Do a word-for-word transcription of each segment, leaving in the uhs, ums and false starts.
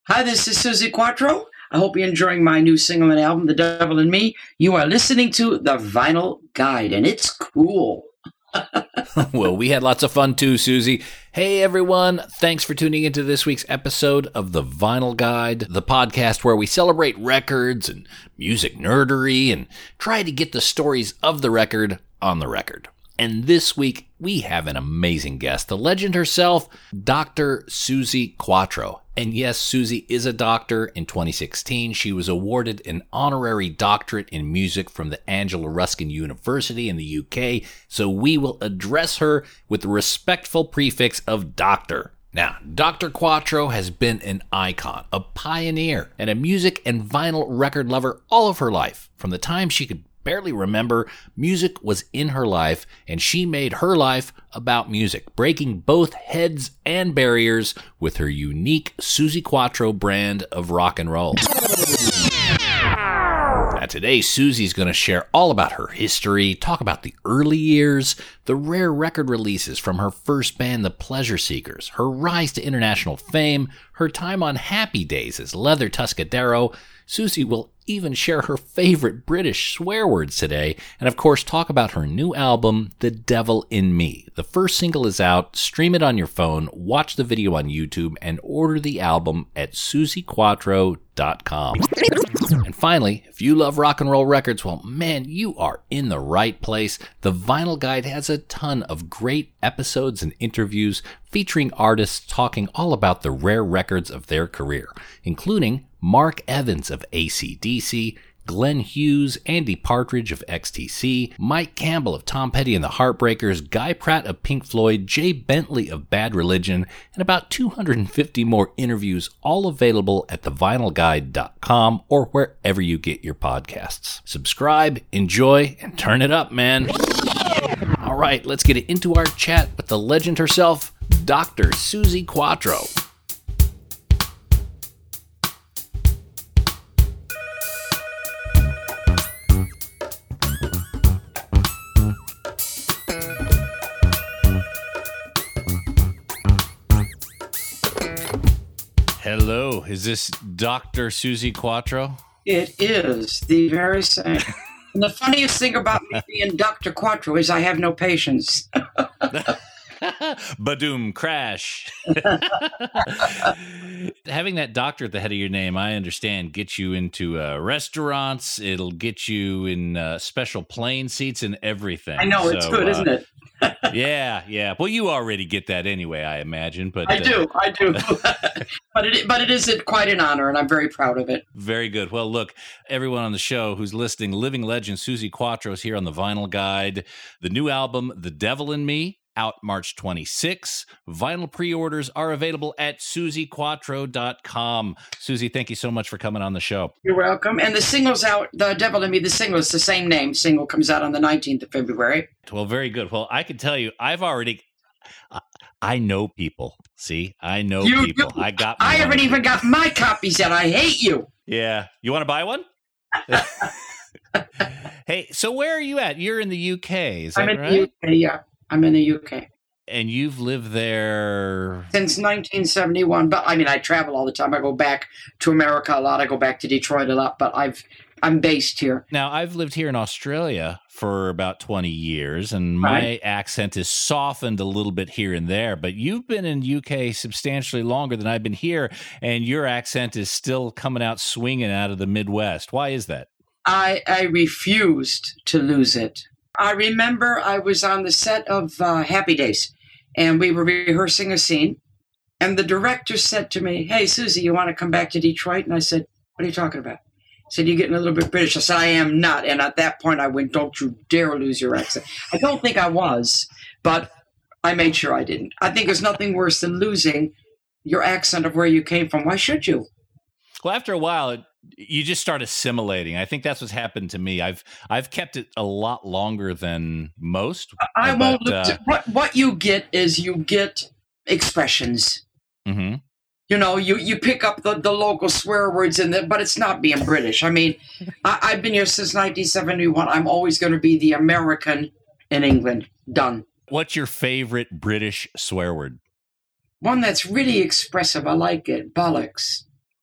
Hi, this is Suzi Quatro. I hope you're enjoying my new single and album, The Devil in Me. You are listening to The Vinyl Guide, and it's cool. Well, we had lots of fun too, Suzi. Hey, everyone. Thanks for tuning into this week's episode of The Vinyl Guide, the podcast where we celebrate records and music nerdery and try to get the stories of the record on the record. And this week, we have an amazing guest, the legend herself, Doctor Suzi Quatro. And yes, Suzi is a doctor. In twenty sixteen, she was awarded an honorary doctorate in music from the Angela Ruskin University in the U K, so we will address her with the respectful prefix of doctor. Now, Doctor Quatro has been an icon, a pioneer, and a music and vinyl record lover all of her life. From the time she could barely remember, music was in her life, and she made her life about music, breaking both heads and barriers with her unique Suzi Quatro brand of rock and roll. Now, today, Suzi's going to share all about her history, talk about the early years, the rare record releases from her first band, The Pleasure Seekers, her rise to international fame, her time on Happy Days as Leather Tuscadero. Suzi will even share her favorite British swear words today, and of course talk about her new album, The Devil in Me. The first single is out. Stream it on your phone, watch the video on YouTube, and order the album at suzi quatro dot com. And finally, if you love rock and roll records, well, man, you are in the right place. The Vinyl Guide has a ton of great episodes and interviews featuring artists talking all about the rare records of their career, including Mark Evans of A C D C, Glenn Hughes, Andy Partridge of X T C, Mike Campbell of Tom Petty and the Heartbreakers, Guy Pratt of Pink Floyd, Jay Bentley of Bad Religion, and about two hundred fifty more interviews, all available at the vinyl guide dot com or wherever you get your podcasts. Subscribe, enjoy, and turn it up, man. All right, let's get into our chat with the legend herself, Doctor Suzi Quatro. Hello, is this Doctor Suzi Quatro? It is the very same. And the funniest thing about me being Doctor Quatro is I have no patience. Badoom, crash. Having that doctor at the head of your name, I understand, gets you into uh, restaurants. It'll get you in uh, special plane seats and everything. I know, so, it's good, uh, isn't it? yeah, yeah. Well, you already get that anyway, I imagine. But I do, uh, I do. but it, but it is quite an honor, and I'm very proud of it. Very good. Well, look, everyone on the show who's listening, living legend Suzi Quatro is here on the Vinyl Guide. The new album, The Devil in Me, out March twenty-sixth. Vinyl pre-orders are available at suzi quatro dot com. Suzi, thank you so much for coming on the show. You're welcome. And the single's out, The Devil in Me, the single is the same name. Single comes out on the nineteenth of February. Well, very good. Well, I can tell you, I've already... I know people. See, I know you people. Do. I got. I haven't people. even got my copies yet. I hate you. Yeah, you want to buy one? Hey, so where are you at? You're in the U K, is that I'm in right? the U K, yeah. I'm in the U K. And you've lived there since nineteen seventy-one. But I mean, I travel all the time. I go back to America a lot. I go back to Detroit a lot. But I've I'm based here. Now, I've lived here in Australia for about twenty years, and my right. accent is softened a little bit here and there. But you've been in U K substantially longer than I've been here, and your accent is still coming out swinging out of the Midwest. Why is that? I, I refused to lose it. I remember I was on the set of uh, Happy Days, and we were rehearsing a scene, and the director said to me, "Hey, Suzi, you want to come back to Detroit?" And I said, "What are you talking about?" He said, "You're getting a little bit British." I said, "I am not." And at that point, I went, "Don't you dare lose your accent." I don't think I was, but I made sure I didn't. I think there's nothing worse than losing your accent of where you came from. Why should you? Well, after a while, it, you just start assimilating. I think that's what's happened to me. I've I've kept it a lot longer than most. I but, won't. Uh, what what you get is you get expressions. Mm-hmm. You know, you, you pick up the, the local swear words in there, but it's not being British. I mean, I, I've been here since nineteen seventy-one. I'm always going to be the American in England. Done. What's your favorite British swear word? One that's really expressive. I like it. Bollocks.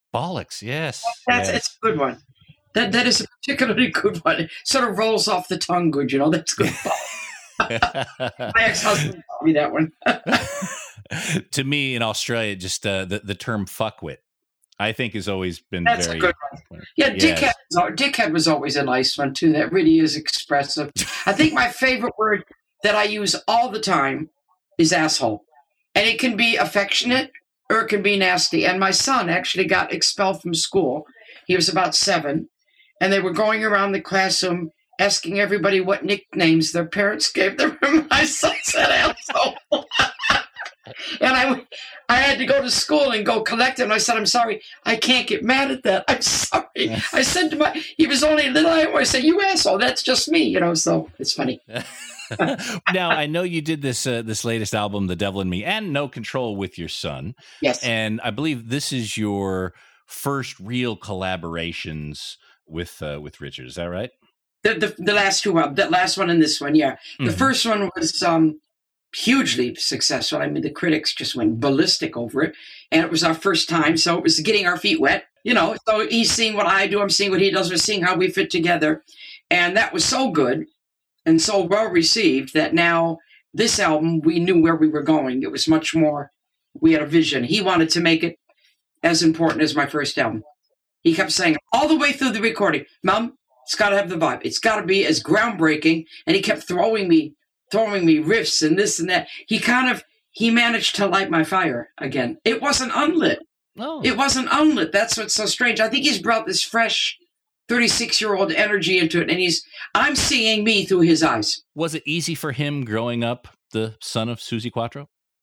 Bollocks, yes. That's yes. It's a good one. That That is a particularly good one. It sort of rolls off the tongue good, you know. That's good. My ex-husband taught me that one. To me, in Australia, just uh, the, the term fuckwit, I think, has always been That's very... a good one. Yeah, yes. dickhead, was, dickhead was always a nice one, too. That really is expressive. I think my favorite word that I use all the time is asshole. And it can be affectionate or it can be nasty. And my son actually got expelled from school. He was about seven. And they were going around the classroom asking everybody what nicknames their parents gave them. My son said asshole. And I, I had to go to school and go collect him. I said, I'm sorry, I can't get mad at that. I'm sorry. I said to my, he was only a little, I said, you asshole, that's just me, you know, so it's funny. Now, I know you did this uh, this latest album, The Devil in Me, and No Control with your son. Yes. And I believe this is your first real collaborations with uh, with Richard. Is that right? The the, the last two, uh, that last one and this one, yeah. The mm-hmm. first one was um, hugely successful. I mean, the critics just went ballistic over it. And it was our first time, so it was getting our feet wet. You know, so he's seeing what I do, I'm seeing what he does, we're seeing how we fit together. And that was so good and so well received that now this album, we knew where we were going. It was much more, we had a vision. He wanted to make it as important as my first album. He kept saying all the way through the recording, Mom, it's got to have the vibe. It's got to be as groundbreaking. And he kept throwing me, throwing me riffs and this and that. He kind of, he managed to light my fire again. It wasn't unlit. Oh. It wasn't unlit. That's what's so strange. I think he's brought this fresh thirty-six-year-old energy into it, and he's I'm seeing me through his eyes. Was it easy for him growing up the son of Suzi Quatro?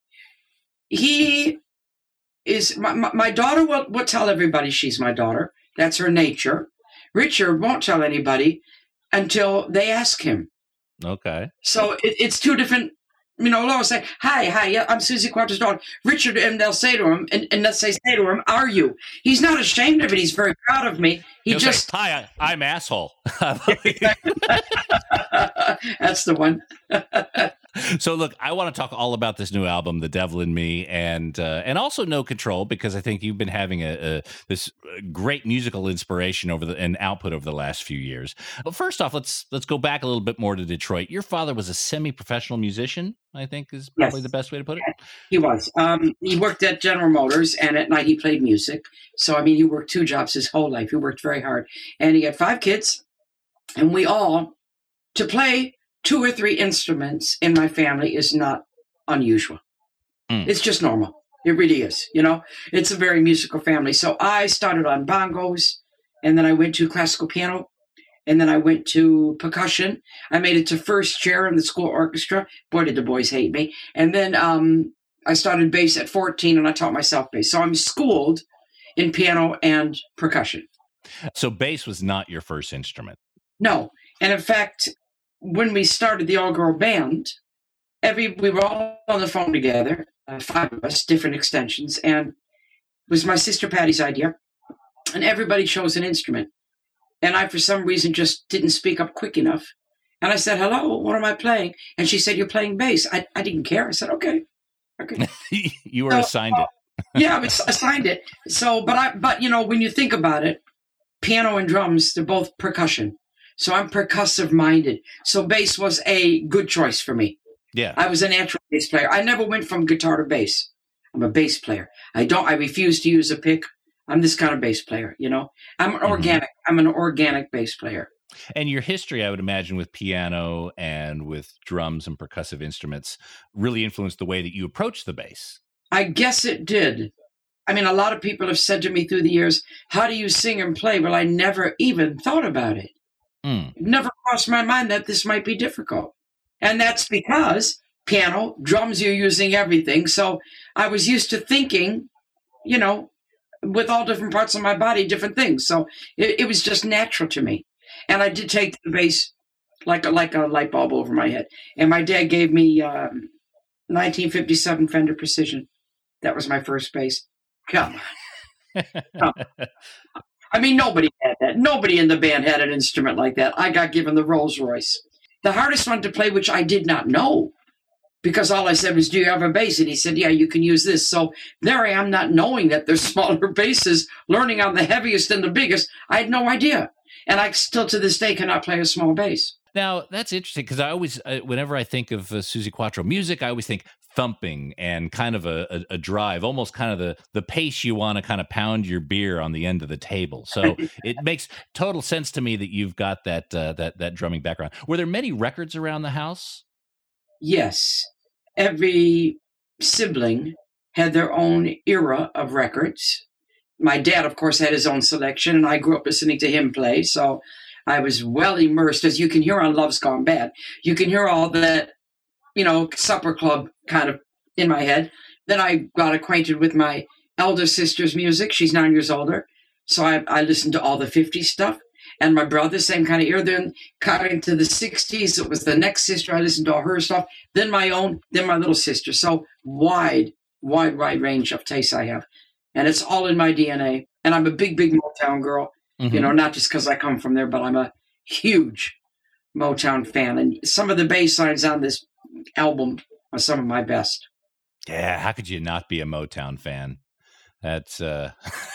He is, my, my, my daughter will, will tell everybody she's my daughter. That's her nature. Richard won't tell anybody until they ask him. Okay. So it, it's two different, you know, Laura will say, hi, hi, yeah, I'm Suzi Quatro's daughter. Richard, and they'll say to him, and, and they'll say, say to him, are you? He's not ashamed of it. He's very proud of me. He He'll just... say, hi, I, I'm asshole. That's the one. So, look, I want to talk all about this new album, The Devil in Me, and uh, and also No Control, because I think you've been having a, a this great musical inspiration over the and output over the last few years. But first off, let's let's go back a little bit more to Detroit. Your father was a semi-professional musician, I think is probably yes. the best way to put it. He was. Um, he worked at General Motors, and at night he played music. So, I mean, he worked two jobs his whole life. He worked very hard. And he had five kids, and we all, to play two or three instruments in my family is not unusual. Mm. It's just normal. It really is. You know, it's a very musical family. So I started on bongos, and then I went to classical piano, and then I went to percussion. I made it to first chair in the school orchestra. Boy, did the boys hate me. And then um, I started bass at fourteen, and I taught myself bass. So I'm schooled in piano and percussion. So bass was not your first instrument? No. And in fact, when we started the all-girl band, every we were all on the phone together, uh, five of us, different extensions, and it was my sister Patty's idea, and everybody chose an instrument. And I, for some reason, just didn't speak up quick enough. And I said, hello, what am I playing? And she said, you're playing bass. I, I didn't care. I said, okay. okay. You were so, assigned uh, it. Yeah, I was assigned it. So, but I, but you know, when you think about it, piano and drums, they're both percussion. So I'm percussive minded. So bass was a good choice for me. Yeah. I was a natural bass player. I never went from guitar to bass. I'm a bass player. I don't, I refuse to use a pick. I'm this kind of bass player, you know, I'm an organic, mm-hmm. I'm an organic bass player. And your history, I would imagine, with piano and with drums and percussive instruments really influenced the way that you approach the bass. I guess it did. I mean, a lot of people have said to me through the years, how do you sing and play? Well, I never even thought about it. Mm. It never crossed my mind that this might be difficult. And that's because piano, drums, you're using everything. So I was used to thinking, you know, with all different parts of my body, different things. So it, it was just natural to me. And I did take the bass like a, like a light bulb over my head. And my dad gave me um, nineteen fifty-seven Fender Precision. That was my first bass. Come on. Come on. I mean, nobody had that. Nobody in the band had an instrument like that. I got given the Rolls Royce. The hardest one to play, which I did not know because all I said was, do you have a bass? And he said, yeah, you can use this. So there I am, not knowing that there's smaller basses, learning on the heaviest and the biggest. I had no idea. And I still to this day cannot play a small bass. Now, that's interesting because I always, uh, whenever I think of uh, Suzi Quatro music, I always think thumping and kind of a, a, a drive, almost kind of the, the pace you want to kind of pound your beer on the end of the table. So it makes total sense to me that you've got that, uh, that, that drumming background. Were there many records around the house? Yes. Every sibling had their own era of records. My dad, of course, had his own selection, and I grew up listening to him play. So I was well immersed, as you can hear on Love's Gone Bad. You can hear all that, you know, supper club kind of in my head. Then I got acquainted with my elder sister's music. She's nine years older. So I, I listened to all the fifties stuff. And my brother, same kind of era. Then got into the sixties. It was the next sister. I listened to all her stuff. Then my own, then my little sister. So wide, wide, wide range of tastes I have. And it's all in my D N A. And I'm a big, big Motown girl. Mm-hmm. You know, not just because I come from there, but I'm a huge Motown fan. And some of the bass lines on this album are some of my best. Yeah, how could you not be a Motown fan? That's uh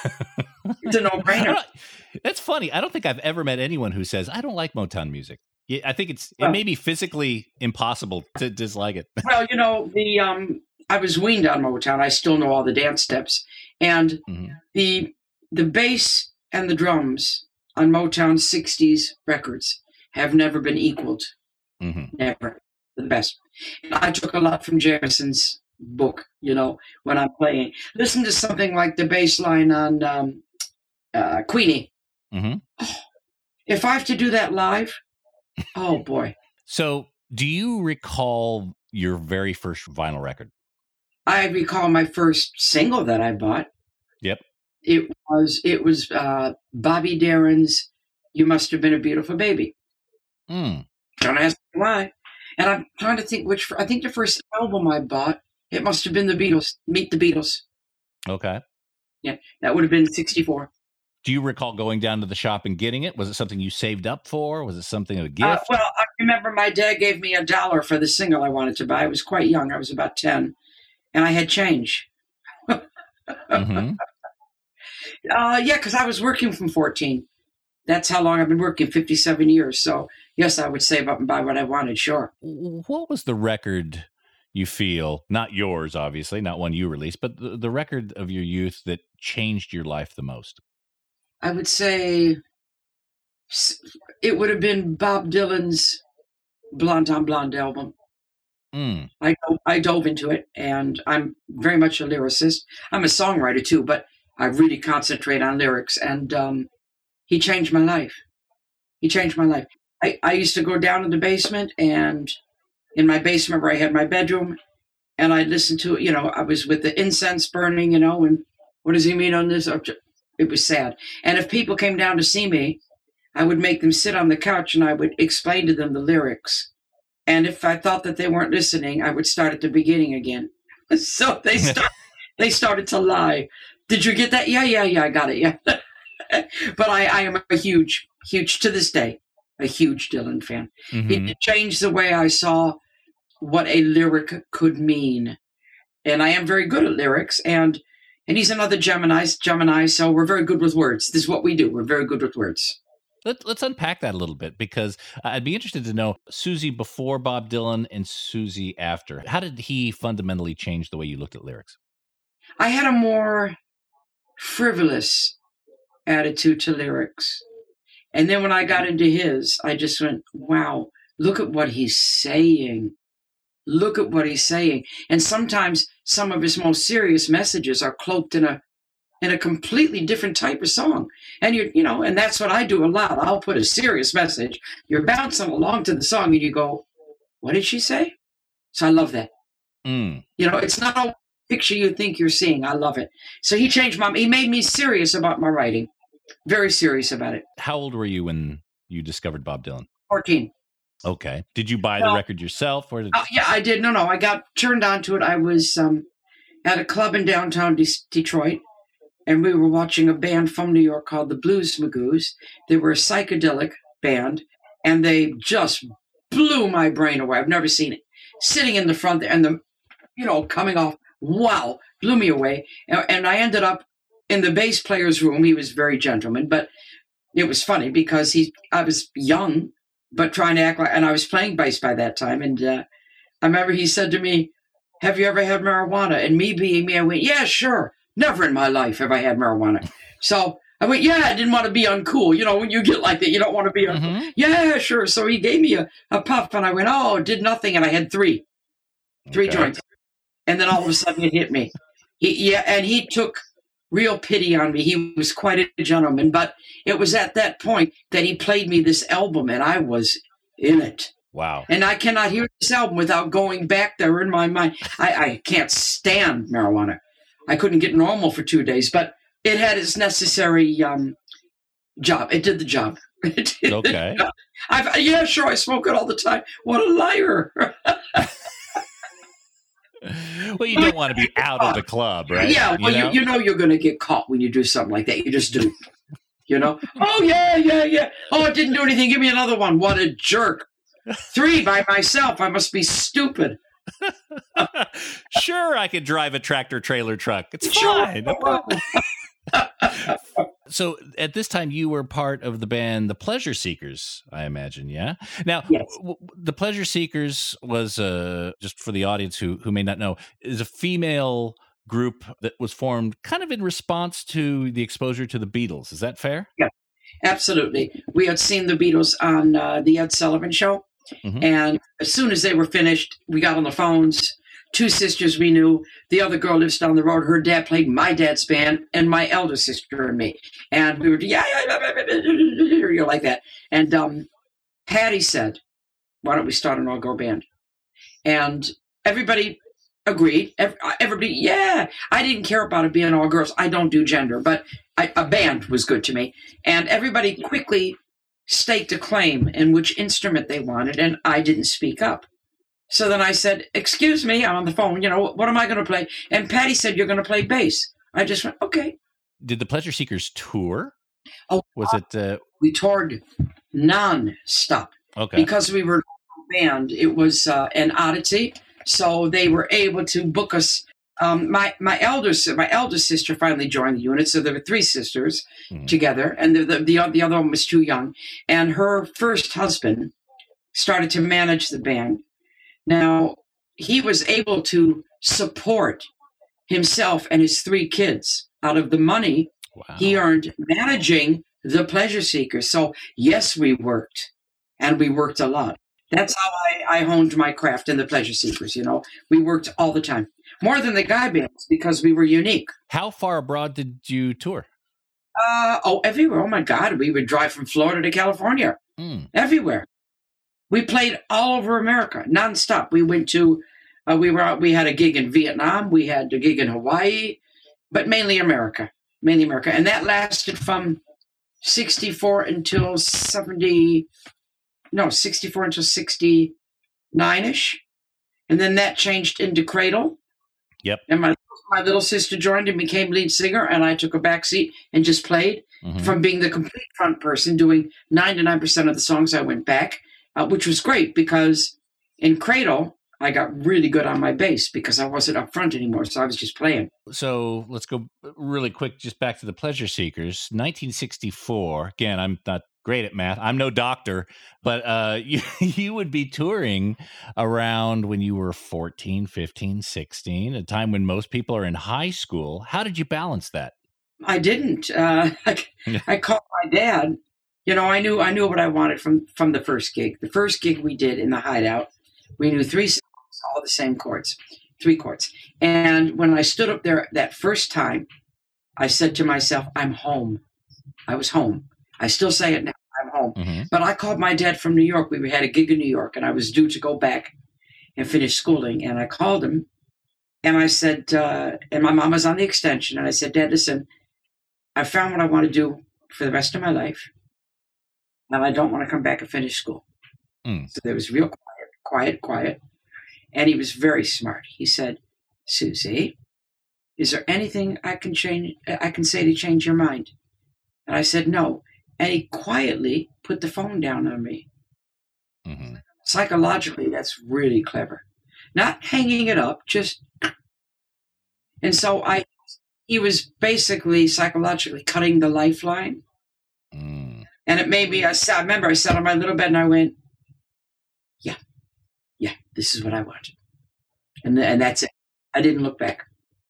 it's a no-brainer. That's funny. I don't think I've ever met anyone who says I don't like Motown music. Yeah, I think it's well, it may be physically impossible to dislike it. Well, you know, the um I was weaned on Motown. I still know all the dance steps. And mm-hmm. the the bass and the drums on Motown sixties records have never been equaled. Mm-hmm. Never. The best. And I took a lot from Jamison's book, you know, when I'm playing. Listen to something like the bass line on um, uh, Queenie. Mm-hmm. Oh, if I have to do that live, oh boy. So do you recall your very first vinyl record? I recall my first single that I bought. Yep. It was it was uh, Bobby Darin's "You Must Have Been a Beautiful Baby." Mm. Don't ask me why. And I'm trying to think which. I think the first album I bought, it must have been the Beatles. Meet the Beatles. Okay. Yeah, that would have been sixty-four. Do you recall going down to the shop and getting it? Was it something you saved up for? Was it something of a gift? Uh, well, I remember my dad gave me a dollar for the single I wanted to buy. I was quite young. I was about ten, and I had change. mm-hmm. Uh, yeah, because I was working from fourteen. That's how long I've been working, fifty-seven years. So, yes, I would save up and buy what I wanted, sure. What was the record you feel, not yours, obviously, not one you released, but the, the record of your youth that changed your life the most? I would say it would have been Bob Dylan's Blonde on Blonde album. Mm. I, I dove into it, and I'm very much a lyricist. I'm a songwriter, too, but I really concentrate on lyrics, and um, he changed my life. He changed my life. I, I used to go down in the basement, and in my basement where I had my bedroom, and I'd listen to, you know, I was with the incense burning, you know, and what does he mean on this? It was sad. And if people came down to see me, I would make them sit on the couch, and I would explain to them the lyrics. And if I thought that they weren't listening, I would start at the beginning again. So they start, they started to lie. Did you get that? Yeah, yeah, yeah, I got it, yeah. But I, I am a huge, huge, to this day, a huge Dylan fan. Mm-hmm. It changed the way I saw what a lyric could mean. And I am very good at lyrics, and and he's another Gemini, Gemini, so we're very good with words. This is what we do. We're very good with words. Let, let's unpack that a little bit, because I'd be interested to know Suzi before Bob Dylan and Suzi after. How did he fundamentally change the way you looked at lyrics? I had a more frivolous attitude to lyrics. And then when I got into his, I just went, wow, look at what he's saying. Look at what he's saying. And sometimes some of his most serious messages are cloaked in a in a completely different type of song. And you you know, and that's what I do a lot. I'll put a serious message. You're bouncing along to the song and you go, what did she say? So I love that. Mm. You know, it's not a picture you think you're seeing. I love it. So he changed my, he made me serious about my writing. Very serious about it. How old were you when you discovered Bob Dylan? fourteen. Okay. Did you buy well, the record yourself? Or did... uh, yeah, I did. No, no. I got turned on to it. I was um, at a club in downtown De- Detroit, and we were watching a band from New York called the Blues Magoos. They were a psychedelic band, and they just blew my brain away. I've never seen sitting in the front and the, you know, coming off, wow, blew me away. And, and I ended up in the bass player's room. He was very gentleman, but it was funny because he, I was young, but trying to act like, and I was playing bass by that time. And uh, I remember he said to me, have you ever had marijuana? And me being me, I went, yeah, sure. Never in my life have I had marijuana. So I went, yeah, I didn't want to be uncool. You know, when you get like that, you don't want to be uncool. Mm-hmm. Yeah, sure. So he gave me a, a puff and I went, oh, did nothing. And I had three, three okay. joints. And then all of a sudden it hit me. He, yeah, and he took real pity on me. He was quite a gentleman. But it was at that point that he played me this album and I was in it. Wow. And I cannot hear this album without going back there in my mind. I, I can't stand marijuana. I couldn't get normal for two days, but it had its necessary um, job. It did the job. It did okay. The job. I've, yeah, sure, I smoke it all the time. What a liar. Well, you don't want to be out of the club, right? Yeah, well, you know, you, you know you're going to get caught when you do something like that. You just do. You know? Oh, yeah, yeah, yeah. Oh, it didn't do anything. Give me another one. What a jerk. Three by myself. I must be stupid. Sure, I could drive a tractor trailer truck. It's fine. No problem. So at this time, you were part of the band The Pleasure Seekers, I imagine, yeah? Now, yes. w- The Pleasure Seekers was, uh, just for the audience who, who may not know, is a female group that was formed kind of in response to the exposure to the Beatles. Is that fair? Yeah, absolutely. We had seen the Beatles on uh, the Ed Sullivan Show. Mm-hmm. And as soon as they were finished, we got on the phones. Two sisters we knew. The other girl lives down the road. Her dad played my dad's band and my elder sister and me. And we were, yeah, yeah, like that. And um, Patty said, why don't we start an all-girl band? And everybody agreed. Everybody, yeah. I didn't care about it being all girls. I don't do gender, but I, a band was good to me. And everybody quickly staked a claim in which instrument they wanted, and I didn't speak up. So then I said, excuse me, I'm on the phone, you know, what am I going to play? And Patty said, you're going to play bass. I just went, okay. Did the Pleasure Seekers tour? Oh, was it? Uh... We toured non-stop. Okay. Because we were a band, it was uh, an oddity. So they were able to book us. Um, my my elder my eldest sister finally joined the unit, so there were three sisters mm-hmm. together, and the, the the the other one was too young. And her first husband started to manage the band. Now he was able to support himself and his three kids out of the money wow. he earned managing the Pleasure Seekers. So yes, we worked, and we worked a lot. That's how I, I honed my craft in the Pleasure Seekers. You know, we worked all the time. More than the guy bands because we were unique. How far abroad did you tour? Uh, oh, everywhere. Oh, my God. We would drive from Florida to California. Mm. Everywhere. We played all over America, nonstop. We went to, uh, we were out, we had a gig in Vietnam. We had a gig in Hawaii, but mainly America. Mainly America. And that lasted from sixty-four until seventy, no, sixty-four until sixty-nine-ish. And then that changed into Cradle. Yep. And my my little sister joined and became lead singer, and I took a back seat and just played. Mm-hmm. From being the complete front person, doing ninety-nine percent of the songs, I went back, uh, which was great because in Cradle, I got really good on my bass because I wasn't up front anymore, so I was just playing. So let's go really quick, just back to the Pleasure Seekers. nineteen sixty-four, again, I'm not great at math. I'm no doctor, but uh, you, you would be touring around when you were fourteen, fifteen, sixteen, a time when most people are in high school. How did you balance that? I didn't. Uh, I, I called my dad. You know, I knew I knew what I wanted from, from the first gig. The first gig we did in the Hideout, we knew three songs, all the same chords, three chords. And when I stood up there that first time, I said to myself, I'm home. I was home. I still say it now, I'm home. Mm-hmm. But I called my dad from New York. We had a gig in New York, and I was due to go back and finish schooling. And I called him, and I said, uh, and my mom was on the extension, and I said, Dad, listen, I found what I want to do for the rest of my life, and I don't want to come back and finish school. Mm. So there was real quiet, quiet, quiet. And he was very smart. He said, Susie, is there anything I can change? I can say to change your mind? And I said, no. And he quietly put the phone down on me. Mm-hmm. Psychologically, that's really clever. not hanging it up, just. And so I, he was basically psychologically cutting the lifeline. Mm. And it made me, I, sat, I remember I sat on my little bed and I went, yeah, yeah, this is what I want. And, and that's it. I didn't look back.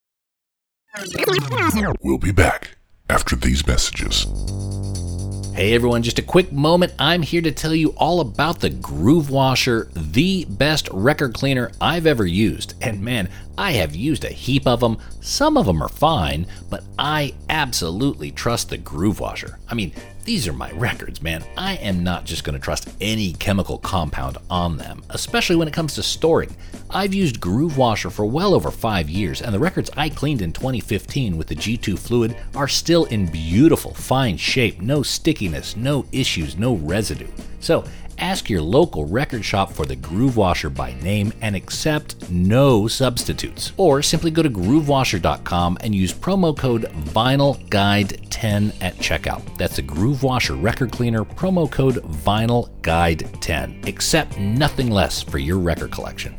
We'll be back after these messages. Hey everyone, just a quick moment. I'm here to tell you all about the Groove Washer, the best record cleaner I've ever used. And man, I have used a heap of them. Some of them are fine, but I absolutely trust the Groove Washer. I mean, these are my records, man. I am not just going to trust any chemical compound on them, especially when it comes to storing. I've used Groove Washer for well over five years, and the records I cleaned in twenty fifteen with the G two fluid are still in beautiful, fine shape, no stickiness, no issues, no residue. So, ask your local record shop for the Groove Washer by name and accept no substitutes. Or simply go to groove washer dot com and use promo code vinyl guide ten at checkout. That's a Groove Washer record cleaner, promo code vinyl guide ten. Accept nothing less for your record collection.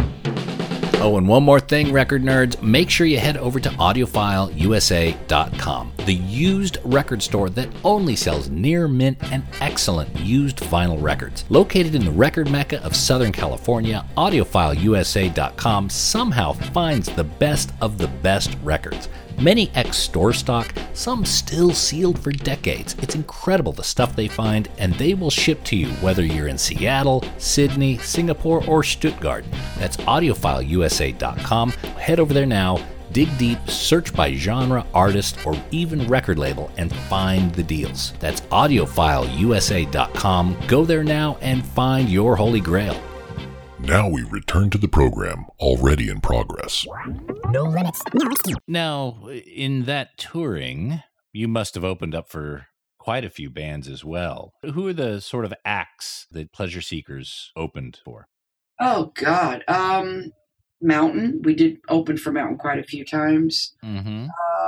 Oh, and one more thing, record nerds, make sure you head over to audiophile u s a dot com, the used record store that only sells near mint and excellent used vinyl records. Located in the record mecca of Southern California, audiophile u s a dot com somehow finds the best of the best records. Many ex-store stock, some still sealed for decades. It's incredible the stuff they find, and they will ship to you whether you're in Seattle, Sydney, Singapore, or Stuttgart. That's audiophile u s a dot com. Head over there now, dig deep, search by genre, artist, or even record label, and find the deals. That's audiophile u s a dot com. Go there now and find your holy grail. Now we return to the program, already in progress. No limits. Now, in that touring, you must have opened up for quite a few bands as well. Who are the sort of acts that Pleasure Seekers opened for? Oh, God. Um, Mountain. We did open for Mountain quite a few times. Mm-hmm.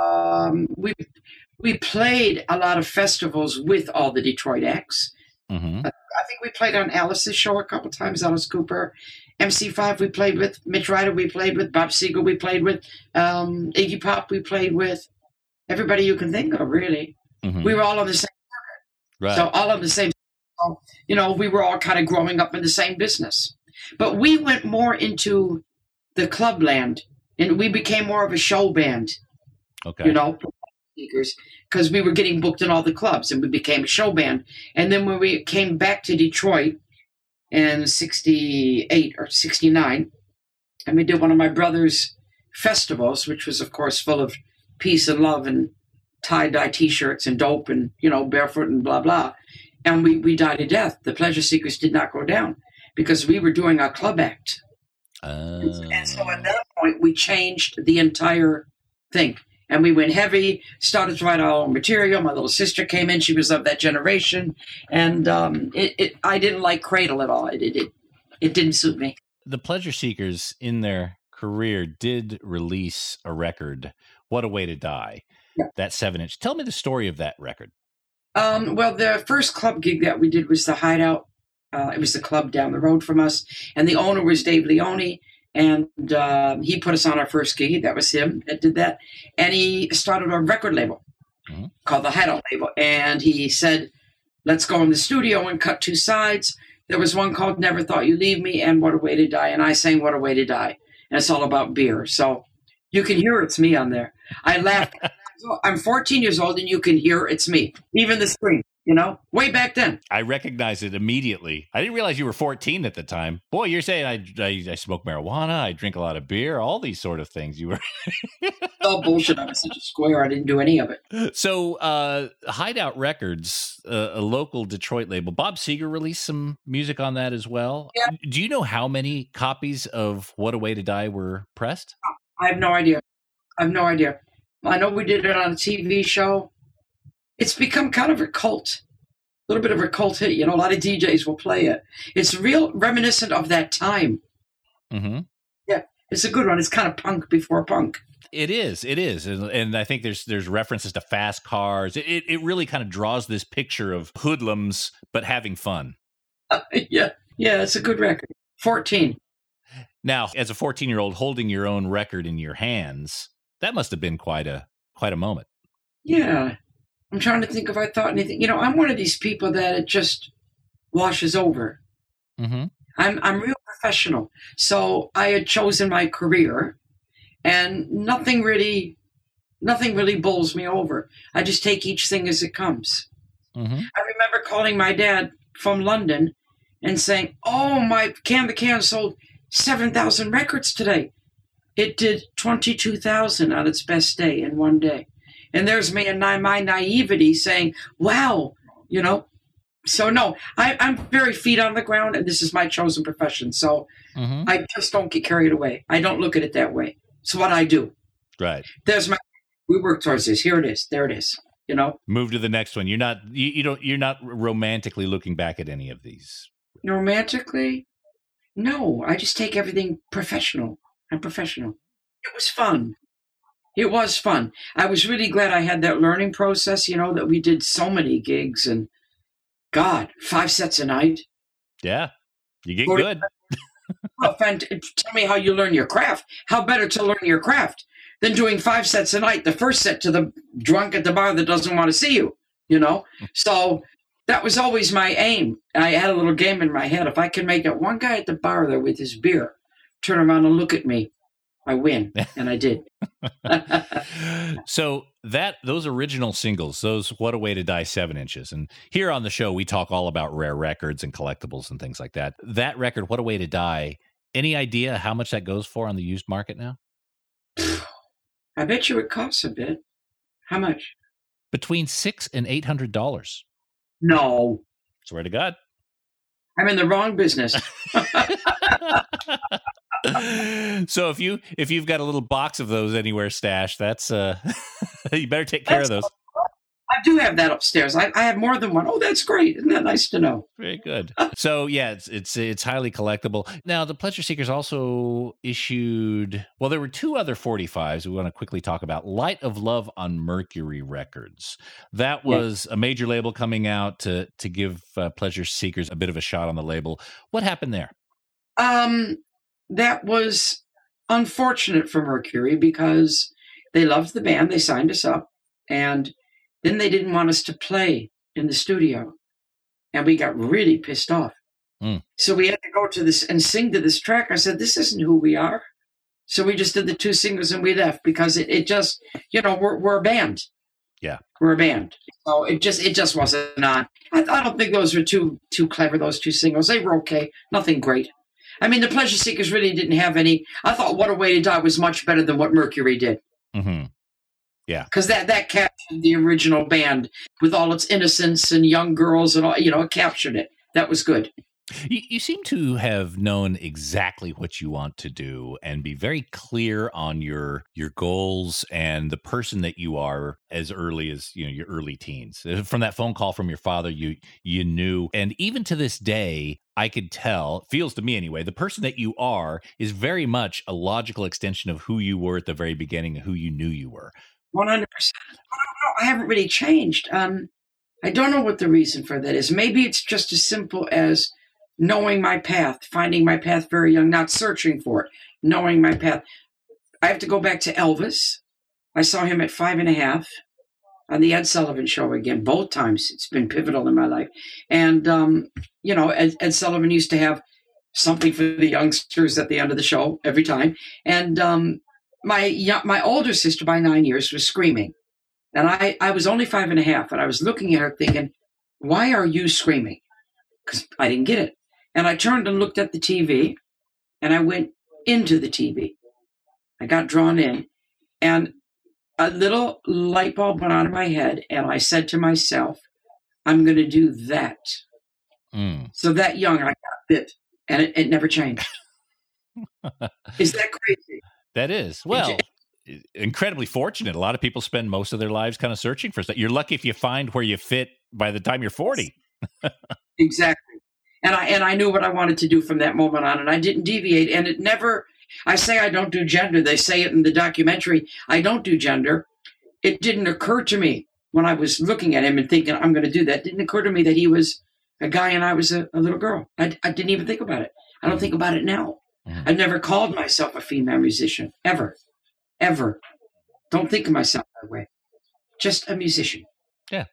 Um, we we played a lot of festivals with all the Detroit acts. Mm-hmm. I think we played on Alice's show a couple times, Alice Cooper. M C five we played with. Mitch Ryder we played with. Bob Seger we played with. Um, Iggy Pop we played with. Everybody you can think of, really. Mm-hmm. We were all on the same record. Right. So all on the same, you know, we were all kind of growing up in the same business. But we went more into the club land, and we became more of a show band. Okay. You know, because we were getting booked in all the clubs, and we became a show band. And then when we came back to Detroit in sixty-eight or sixty-nine, and we did one of my brother's festivals, which was, of course, full of peace and love and tie-dye T-shirts and dope and, you know, barefoot and blah, blah. And we, we died a death. The Pleasure Seekers did not go down because we were doing our club act. Uh... And so at that point, we changed the entire thing. And we went heavy, started to write our own material. My little sister came in. She was of that generation. And um, it, it, I didn't like Cradle at all. It, it, it, it didn't suit me. The Pleasure Seekers, in their career, did release a record, What a Way to Die, yeah. That seven-inch. Tell me the story of that record. Um, well, the first club gig that we did was the Hideout. Uh, it was the club down the road from us. And the owner was Dave Leone. And uh, he put us on our first gig. That was him that did that. And he started a record label mm-hmm. called the Hideout Label. And he said, let's go in the studio and cut two sides. There was one called Never Thought You'd Leave Me and What a Way to Die. And I sang What a Way to Die. And it's all about beer. So you can hear it's me on there. I laugh. I'm fourteen years old and you can hear it's me. Even the scream. You know, way back then. I recognized it immediately. I didn't realize you were fourteen at the time. Boy, you're saying I, I, I smoke marijuana, I drink a lot of beer, all these sort of things. You were all bullshit. I was such a square. I didn't do any of it. So, uh, Hideout Records, uh, a local Detroit label. Bob Seger released some music on that as well. Yeah. Do you know how many copies of What a Way to Die were pressed? I have no idea. I have no idea. I know we did it on a T V show. It's become kind of a cult, a little bit of a cult hit. You know, a lot of D Js will play it. It's real reminiscent of that time. Mm-hmm. Yeah, it's a good one. It's kind of punk before punk. It is. It is. And, and I think there's there's references to fast cars. It, it, it really kind of draws this picture of hoodlums, but having fun. Uh, yeah. Yeah, it's a good record. fourteen. Now, as a fourteen-year-old holding your own record in your hands, that must have been quite a quite a moment. Yeah. I'm trying to think if I thought anything. You know, I'm one of these people that it just washes over. Mm-hmm. I'm I'm real professional. So I had chosen my career, and nothing really, nothing really bowls me over. I just take each thing as it comes. Mm-hmm. I remember calling my dad from London and saying, "Oh, my Can the Can sold seven thousand records today." It did twenty-two thousand on its best day in one day. And there's me in my naivety saying, wow, you know. So, no, I, I'm very feet on the ground, and this is my chosen profession. So Mm-hmm. I just don't get carried away. I don't look at it that way. It's what I do. Right. There's my, we work towards this. Here it is. There it is. You know, Move to the next one. You're not you, you don't you're not romantically looking back at any of these. romantically, no, I just take everything professional. I'm professional. It was fun. It was fun. I was really glad I had that learning process, you know, that we did so many gigs and God, five sets a night. Yeah. You get Forty- good. Well, fant- tell me how you learn your craft. How better to learn your craft than doing five sets a night, the first set to the drunk at the bar that doesn't want to see you, you know? So that was always my aim. I had a little game in my head. If I can make that one guy at the bar there with his beer turn around and look at me, I win. And I did. So that those original singles, those What a Way to Die seven inches. And here on the show, we talk all about rare records and collectibles and things like that. That record, What a Way to Die, any idea how much that goes for on the used market now? I bet you it costs a bit. How much? Between six and eight hundred dollars. No. Swear to God. I'm in the wrong business. So if you if you've got a little box of those anywhere stashed, that's uh you better take care That's of those. I do have that upstairs. I, I have more than one. Oh, that's great. Isn't that nice to know? Very good. So yeah, it's it's it's highly collectible. Now the Pleasure Seekers also issued, well, there were two other forty-fives we want to quickly talk about. Light of Love on Mercury Records. That was a major label coming out to to give uh, Pleasure Seekers a bit of a shot on the label. What happened there? Um, that was unfortunate for Mercury because they loved the band. They signed us up, and then they didn't want us to play in the studio, and we got really pissed off. Mm. So we had to go to this and sing to this track. I said, this isn't who we are. So we just did the two singles and we left because it, it just, you know, we're we're a band. Yeah. We're a band. So it just it just wasn't on. I, I don't think those were too too clever, those two singles. They were okay. Nothing great. I mean, the Pleasure Seekers really didn't have any. I thought What a Way to Die was much better than what Mercury did. Mm-hmm. Yeah. Because that, that captured the original band with all its innocence and young girls and all, you know, it captured it. That was good. You, you seem to have known exactly what you want to do and be very clear on your your goals and the person that you are as early as, you know, your early teens. From that phone call from your father, you you knew, and even to this day, I could tell, feels to me anyway, the person that you are is very much a logical extension of who you were at the very beginning and who you knew you were. one hundred percent. I don't know. I haven't really changed. Um, I don't know what the reason for that is. Maybe it's just as simple as knowing my path, finding my path very young, not searching for it, knowing my path. I have to go back to Elvis. I saw him at five and a half on the Ed Sullivan Show again, both times. It's been pivotal in my life. And, um, you know, Ed, Ed Sullivan used to have something for the youngsters at the end of the show every time. And um, my my older sister by nine years was screaming. And I, I was only five and a half. And I was looking at her thinking, why are you screaming? Because I didn't get it. And I turned and looked at the T V, and I went into the T V. I got drawn in, and a little light bulb went on in my head, and I said to myself, I'm going to do that. Mm. So that young, I got bit, and it, it never changed. Is that crazy? That is. Well, incredibly fortunate. A lot of people spend most of their lives kind of searching for stuff. You're lucky if you find where you fit by the time you're forty. Exactly. And I and I knew what I wanted to do from that moment on, and I didn't deviate. And it never, I say I don't do gender. They say it in the documentary. I don't do gender. It didn't occur to me when I was looking at him and thinking, I'm going to do that. It didn't occur to me that he was a guy and I was a, a little girl. I, I didn't even think about it. I don't think about it now. Mm-hmm. I've never called myself a female musician, ever, ever. Don't think of myself that way. Just a musician. Yeah.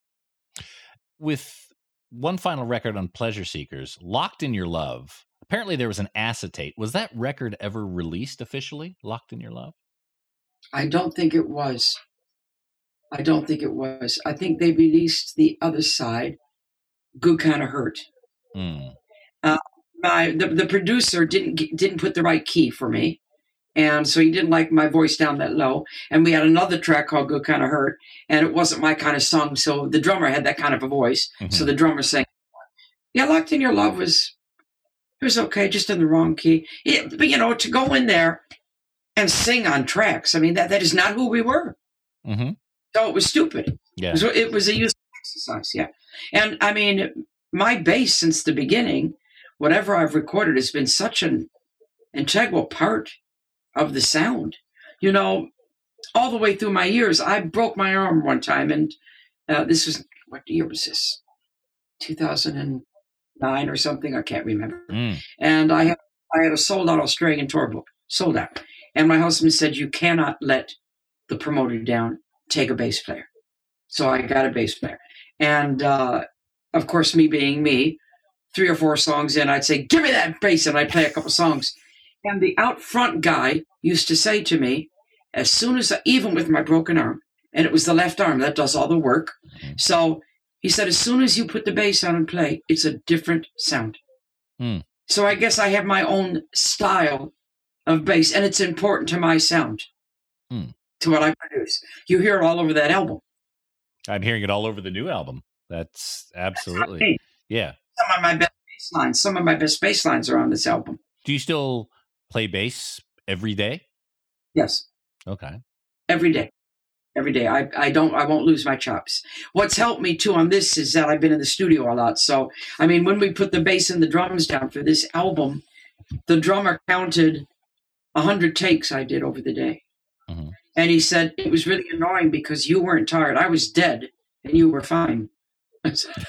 With one final record on Pleasure Seekers, Locked in Your Love, apparently there was an acetate. Was that record ever released officially, Locked in Your Love? I don't think it was. I don't think it was. I think they released the other side, Good Kind of Hurt. Mm. Uh, my the, the producer didn't didn't put the right key for me, and so he didn't like my voice down that low. And we had another track called Good Kind of Hurt, and it wasn't my kind of song, so the drummer had that kind of a voice. Mm-hmm. So the drummer sang, yeah, Locked in Your Love was, it was okay, just in the wrong key. It, but, you know, to go in there and sing on tracks, I mean, that, that is not who we were. Mm-hmm. So it was stupid. Yeah. So it was a useful exercise, yeah. And, I mean, my bass since the beginning, whatever I've recorded, has been such an integral part of the sound. You know, all the way through my years, I broke my arm one time, and uh, this was, what year was this? two thousand nine or something, I can't remember. Mm. And I had, I had a sold-out Australian tour book, sold out. And my husband said, you cannot let the promoter down, take a bass player. So I got a bass player. And, uh, of course, me being me, three or four songs in, I'd say, give me that bass, and I'd play a couple songs. And the out front guy used to say to me, as soon as, I, even with my broken arm, and it was the left arm that does all the work. So he said, as soon as you put the bass on and play, it's a different sound. Mm. So I guess I have my own style of bass, and it's important to my sound, mm. to what I produce. You hear it all over that album. I'm hearing it all over the new album. That's absolutely, That's yeah. Some of my best bass lines, some of my best bass lines are on this album. Do you still play bass every day? Yes. Okay. Every day. Every day. I, I don't, I won't lose my chops. What's helped me too on this is that I've been in the studio a lot. So, I mean, when we put the bass and the drums down for this album, the drummer counted a hundred takes I did over the day. Mm-hmm. And he said, it was really annoying because you weren't tired. I was dead and you were fine. I said,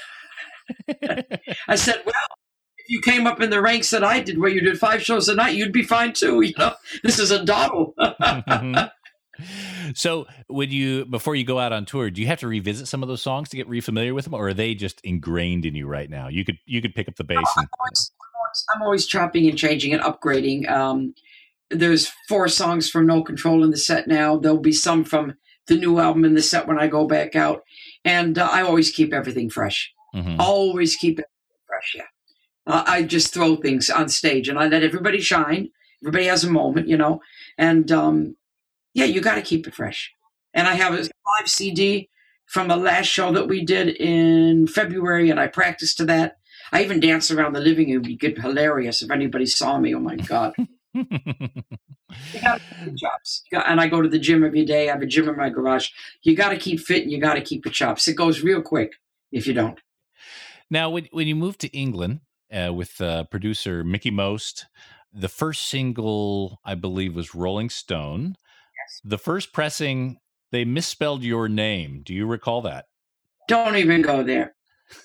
I said, well, if you came up in the ranks that I did, where you did five shows a night, you'd be fine too. You know, this is a doddle. mm-hmm. So when you, before you go out on tour, do you have to revisit some of those songs to get re-familiar with them, or are they just ingrained in you right now? You could, you could pick up the bass. No, and, I'm, always, I'm, always, I'm always chopping and changing and upgrading. Um, there's four songs from No Control in the set now. There'll be some from the new album in the set when I go back out. And uh, I always keep everything fresh. Mm-hmm. Always keep it fresh, yeah. Uh, I just throw things on stage and I let everybody shine. Everybody has a moment, you know. And, um, yeah, you got to keep it fresh. And I have a live C D from the last show that we did in February, and I practiced to that. I even danced around the living room. It'd get hilarious if anybody saw me. Oh, my God. You got to keep the chops. And I go to the gym every day. I have a gym in my garage. You got to keep fit, and you got to keep the chops. It goes real quick if you don't. Now, when, when you moved to England uh, with uh, producer Mickey Most, the first single, I believe, was Rolling Stone. Yes. The first pressing, they misspelled your name. Do you recall that? Don't even go there.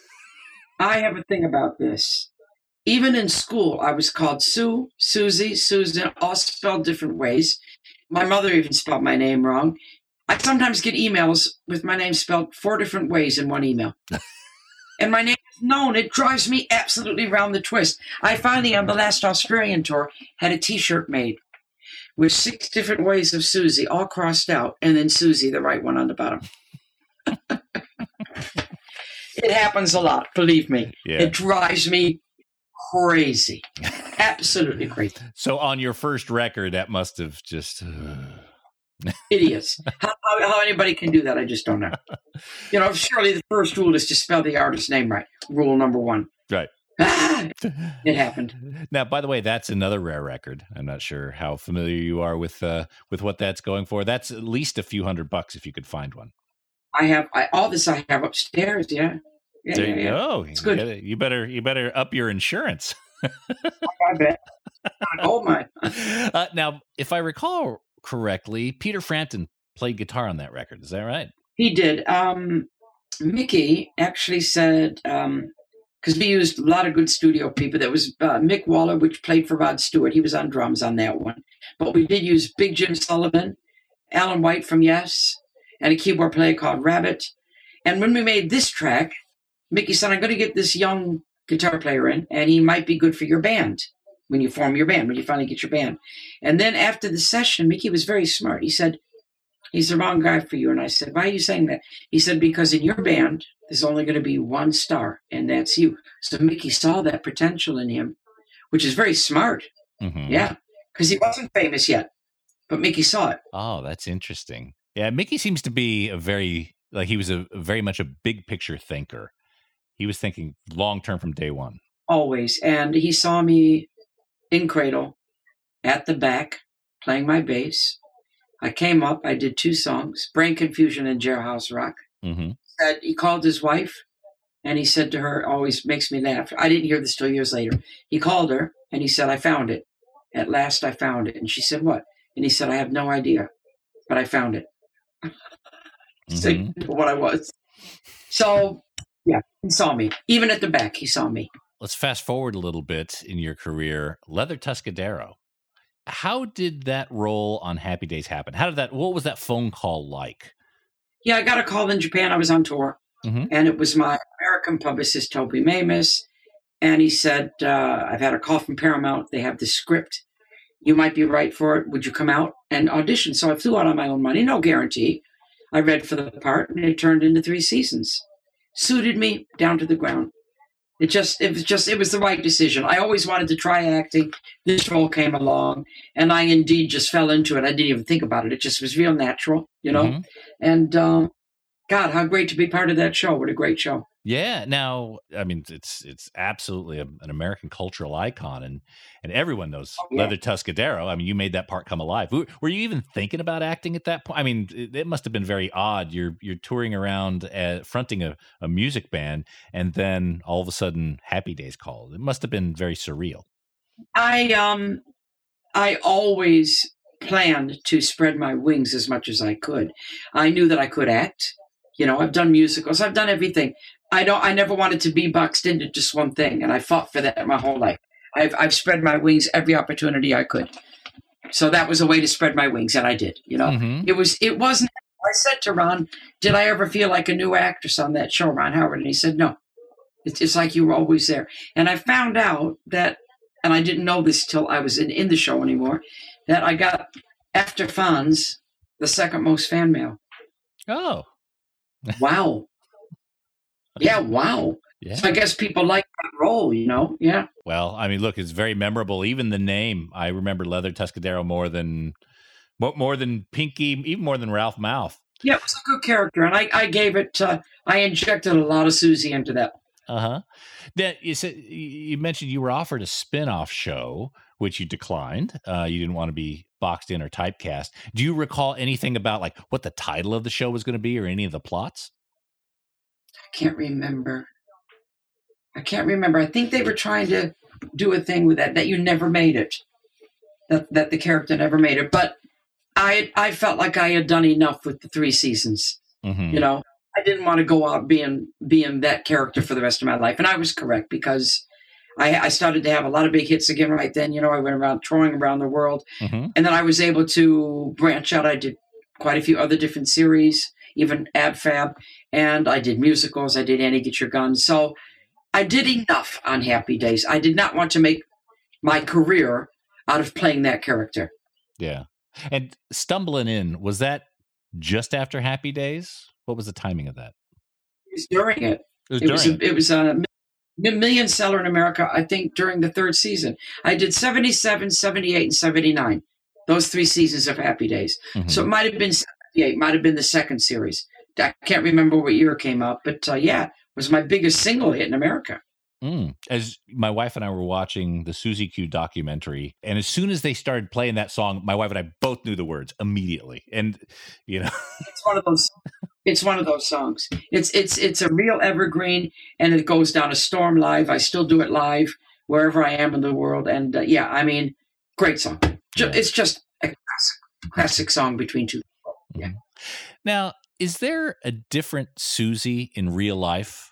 I have a thing about this. Even in school, I was called Sue, Susie, Susan, all spelled different ways. My mother even spelled my name wrong. I sometimes get emails with my name spelled four different ways in one email. And my name is known. It drives me absolutely round the twist. I finally, on the last Australian tour, had a T-shirt made with six different ways of Susie, all crossed out, and then Susie, the right one on the bottom. It happens a lot, believe me. Yeah. It drives me crazy. Absolutely crazy. So on your first record, that must have just... Idiots. How, how, how anybody can do that, I just don't know. You know, surely the first rule is to spell the artist's name right. Rule number one. Right. Ah, it happened. Now, by the way, that's another rare record. I'm not sure how familiar you are with uh, with what that's going for. That's at least a few hundred bucks if you could find one. I have I, all this. I have upstairs. Yeah. yeah there yeah, you yeah. go. It's good. You, you better you better up your insurance. I bet. Oh my. Uh, now, if I recall correctly, Peter Frampton played guitar on that record. Is that right? He did. Um, Mickey actually said. Um, because we used a lot of good studio people. There was uh, Mick Waller, which played for Rod Stewart. He was on drums on that one. But we did use Big Jim Sullivan, Alan White from Yes, and a keyboard player called Rabbit. And when we made this track, Mickey said, I'm going to get this young guitar player in, and he might be good for your band when you form your band, when you finally get your band. And then after the session, Mickey was very smart. He said, he's the wrong guy for you. And I said, why are you saying that? He said, because in your band, there's only going to be one star, and that's you. So Mickey saw that potential in him, which is very smart. Mm-hmm. Yeah, because he wasn't famous yet, but Mickey saw it. Oh, that's interesting. Yeah, Mickey seems to be a very, like he was a very much a big picture thinker. He was thinking long term from day one. Always. And he saw me in Cradle at the back playing my bass. I came up, I did two songs, Brain Confusion and Jailhouse Rock. Mm-hmm. Said, he called his wife and he said to her, always makes me laugh. I didn't hear this till years later. He called her and he said, I found it. At last I found it. And she said, what? And he said, I have no idea, but I found it. Mm-hmm. What I was. So, yeah, he saw me. Even at the back, he saw me. Let's fast forward a little bit in your career. Leather Tuscadero. How did that role on Happy Days happen? How did that, what was that phone call like? Yeah, I got a call in Japan. I was on tour. Mm-hmm. And it was my American publicist, Toby Mamis. And he said, uh, I've had a call from Paramount. They have the script. You might be right for it. Would you come out and audition? So I flew out on my own money. No guarantee. I read for the part, and it turned into three seasons. Suited me down to the ground. It just, it was just, it was the right decision. I always wanted to try acting. This role came along, and I indeed just fell into it. I didn't even think about it. It just was real natural, you know? Mm-hmm. And, um, God, how great to be part of that show. What a great show. Yeah. Now, I mean, it's it's absolutely a, an American cultural icon, and and everyone knows oh, yeah. Leather Tuscadero. I mean, you made that part come alive. Were, were you even thinking about acting at that point? I mean, it, it must have been very odd. You're you're touring around, uh, fronting a, a music band, and then all of a sudden, Happy Days called. It must have been very surreal. I um, I always planned to spread my wings as much as I could. I knew that I could act. You know, I've done musicals. I've done everything. I don't. I never wanted to be boxed into just one thing, and I fought for that my whole life. I've I've spread my wings every opportunity I could. So that was a way to spread my wings, and I did. You know, mm-hmm. it was. It wasn't. I said to Ron, "Did I ever feel like a new actress on that show, Ron Howard?" And he said, "No. It's, it's like you were always there." And I found out that, and I didn't know this till I was in, in the show anymore, that I got after Fonz the second most fan mail. Oh. Wow. Yeah, wow. Yeah. So I guess people like that role, you know? Yeah. Well, I mean, look, it's very memorable. Even the name, I remember Leather Tuscadero more than more than Pinky, even more than Ralph Mouth. Yeah, it was a good character. And I, I gave it, uh, I injected a lot of Susie into that. Uh-huh. That you said, you mentioned you were offered a spin-off show, which you declined. Uh, you didn't want to be boxed in or typecast. Do you recall anything about like what the title of the show was going to be or any of the plots? I can't remember. I can't remember. I think they were trying to do a thing with that, that you never made it, that that the character never made it. But I I felt like I had done enough with the three seasons. Mm-hmm. You know, I didn't want to go out being being that character for the rest of my life. And I was correct because I, I started to have a lot of big hits again right then. You know, I went around touring around the world. Mm-hmm. And then I was able to branch out. I did quite a few other different series, even Ab Fab. And I did musicals. I did Annie Get Your Gun. So I did enough on Happy Days. I did not want to make my career out of playing that character. Yeah. And Stumbling In, was that just after Happy Days? What was the timing of that? It was during it. It was it during was, it. A, it was a million seller in America, I think, during the third season. I did seventy-seven, seventy-eight, and seventy-nine. Those three seasons of Happy Days. Mm-hmm. So it might have been seventy-eight, might have been the second series. I can't remember what year it came out, but uh, yeah, it was my biggest single hit in America. Mm. As my wife and I were watching the Susie Q documentary, and as soon as they started playing that song, my wife and I both knew the words immediately. And you know, it's one of those. It's one of those songs. It's it's it's a real evergreen, and it goes down a storm live. I still do it live wherever I am in the world, and uh, yeah, I mean, great song. Yeah. It's just a classic, classic song between two people. Yeah. Now, is there a different Susie in real life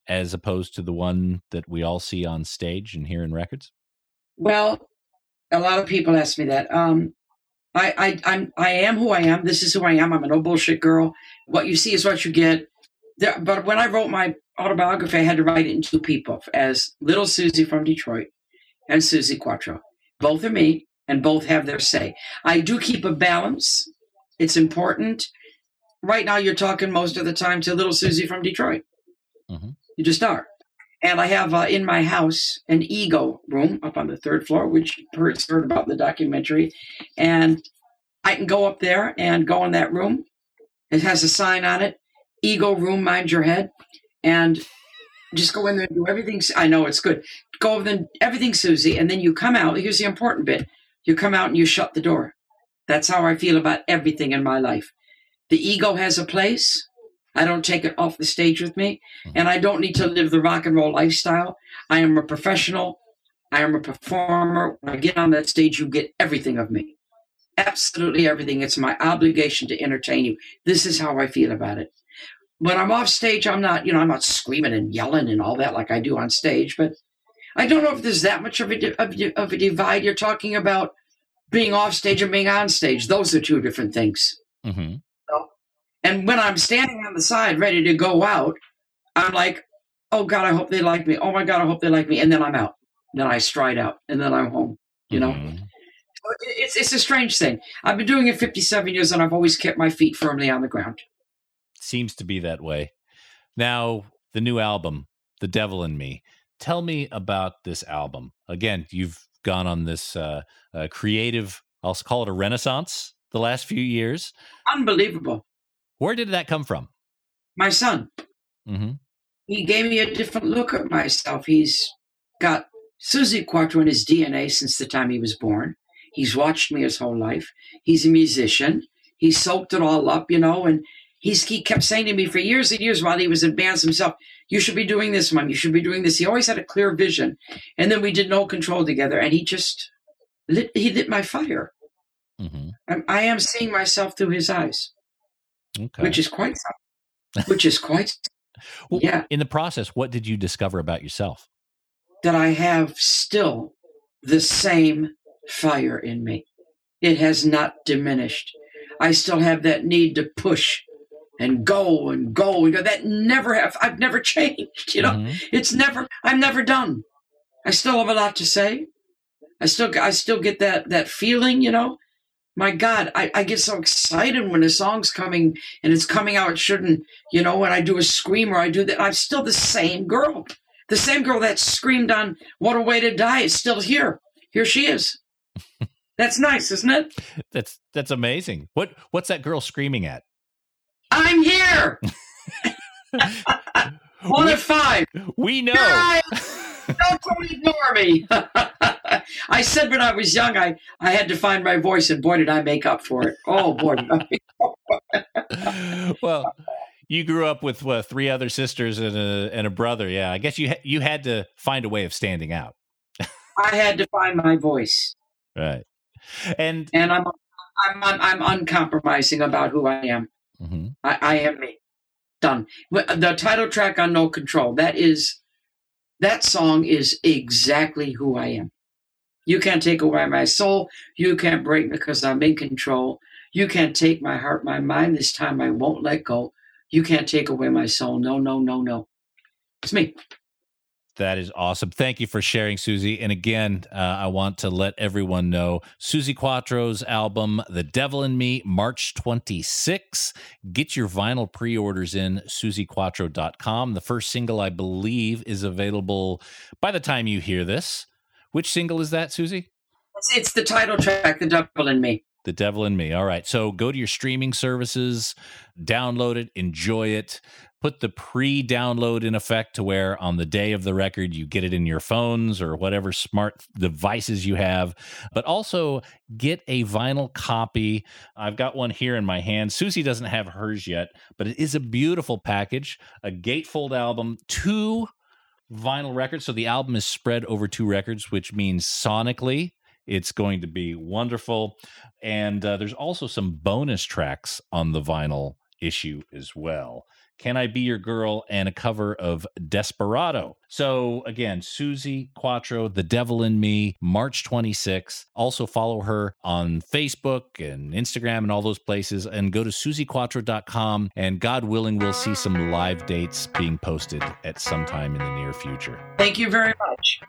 as opposed to the one that we all see on stage and hear in records? Well, a lot of people ask me that. Um, I, I, I'm, I am who I am. This is who I am. I'm a no bullshit girl. What you see is what you get. There, but when I wrote my autobiography, I had to write it in two people, as Little Susie from Detroit and Suzi Quatro. Both are me, and both have their say. I do keep a balance. It's important. Right now, you're talking most of the time to Little Susie from Detroit. Mm-hmm. You just are. And I have uh, in my house an ego room up on the third floor, which you heard, heard about in the documentary. And I can go up there and go in that room. It has a sign on it, ego room, mind your head. And just go in there and do everything. I know it's good. Go over there, everything, Susie. And then you come out. Here's the important bit. You come out and you shut the door. That's how I feel about everything in my life. The ego has a place. I don't take it off the stage with me. And I don't need to live the rock and roll lifestyle. I am a professional. I am a performer. When I get on that stage, you get everything of me. Absolutely everything. It's my obligation to entertain you. This is how I feel about it. When I'm off stage, I'm not, you know, I'm not screaming and yelling and all that like I do on stage. But I don't know if there's that much of a, of, of a divide. You're talking about being off stage and being on stage. Those are two different things. Mm-hmm. So, and when I'm standing on the side ready to go out, I'm like, oh, God, I hope they like me. Oh, my God, I hope they like me. And then I'm out. Then I stride out. And then I'm home, you know. Mm-hmm. So it's, it's a strange thing. I've been doing it fifty-seven years, and I've always kept my feet firmly on the ground. Seems to be that way. Now, the new album, The Devil in Me. Tell me about this album. Again, you've gone on this uh, uh, creative, I'll call it a renaissance, the last few years. Unbelievable. Where did that come from? My son. Mm-hmm. He gave me a different look at myself. He's got Suzi Quatro in his D N A since the time he was born. He's watched me his whole life. He's a musician. He soaked it all up, you know, and He's, he kept saying to me for years and years while he was in bands himself, you should be doing this, Mom. You should be doing this. He always had a clear vision. And then we did No Control together, and he just lit, he lit my fire. Mm-hmm. I, I am seeing myself through his eyes, okay. which is quite something. Which is quite well, yeah. In the process, what did you discover about yourself? That I have still the same fire in me. It has not diminished. I still have that need to push and go and go and go. That never have, I've never changed, you know, mm-hmm. it's never, I'm never done. I still have a lot to say. I still, I still get that, that feeling, you know, my God, I, I get so excited when a song's coming and it's coming out. It shouldn't, you know, when I do a scream or I do that, I'm still the same girl, the same girl that screamed on What a Way to Die is still here. Here she is. That's nice, isn't it? That's, that's amazing. What, what's that girl screaming at? I'm here. One we, at five. We know. I, don't, don't ignore me. I said when I was young, I, I had to find my voice, and boy, did I make up for it. Oh, boy. Well, you grew up with what, three other sisters and a and a brother. Yeah, I guess you ha- you had to find a way of standing out. I had to find my voice. Right. And and I'm I'm I'm, I'm uncompromising about who I am. Mm-hmm. I, I am me. Done. The title track on No Control, that is, that song is exactly who I am. You can't take away my soul. You can't break me because I'm in control. You can't take my heart, my mind. This time I won't let go. You can't take away my soul. No, no, no, no. It's me. That is awesome. Thank you for sharing, Suzi. And again, uh, I want to let everyone know Suzi Quatro's album, The Devil in Me, March twenty-sixth. Get your vinyl pre-orders in, suzi quatro dot com. The first single, I believe, is available by the time you hear this. Which single is that, Suzi? It's, it's the title track, The Devil in Me. The Devil in Me. All right. So go to your streaming services, download it, enjoy it. Put the pre-download in effect to where on the day of the record, you get it in your phones or whatever smart devices you have, but also get a vinyl copy. I've got one here in my hand. Suzi doesn't have hers yet, but it is a beautiful package, a gatefold album, two vinyl records. So the album is spread over two records, which means sonically, it's going to be wonderful. And uh, there's also some bonus tracks on the vinyl issue as well. Can I Be Your Girl, and a cover of Desperado. So again, Suzi Quatro, The Devil in Me, March twenty-sixth. Also follow her on Facebook and Instagram and all those places, and go to suzi quatro dot com, and God willing, we'll see some live dates being posted at some time in the near future. Thank you very much.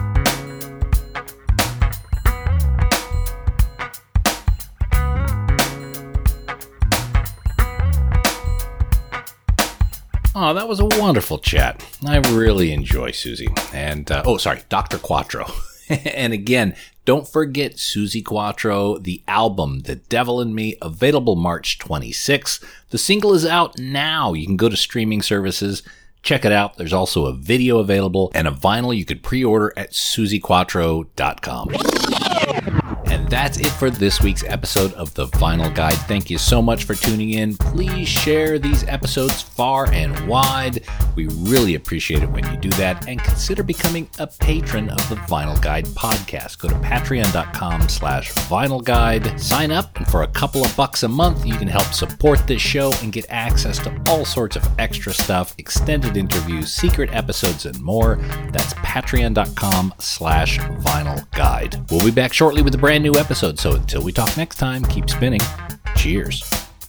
Oh, that was a wonderful chat. I really enjoy Suzi. And, uh, oh, sorry, Doctor Quatro. And again, don't forget Suzi Quatro, the album, The Devil in Me, available March twenty-sixth. The single is out now. You can go to streaming services, check it out. There's also a video available and a vinyl you could pre-order at suzi quatro dot com. And that's it for this week's episode of The Vinyl Guide. Thank you so much for tuning in. Please share these episodes far and wide. We really appreciate it when you do that. And consider becoming a patron of the Vinyl Guide podcast. Go to patreon dot com slash vinyl guide. Sign up, and for a couple of bucks a month, you can help support this show and get access to all sorts of extra stuff, extended interviews, secret episodes, and more. That's patreon dot com slash vinyl guide. We'll be back shortly with a brand new episode, so until we talk next time, keep spinning. Cheers.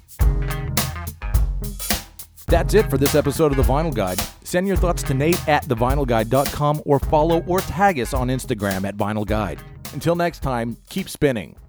That's it for this episode of The Vinyl Guide. Send your thoughts to Nate at the vinyl guide dot com or follow or tag us on Instagram at Vinyl Guide. Until next time, keep spinning.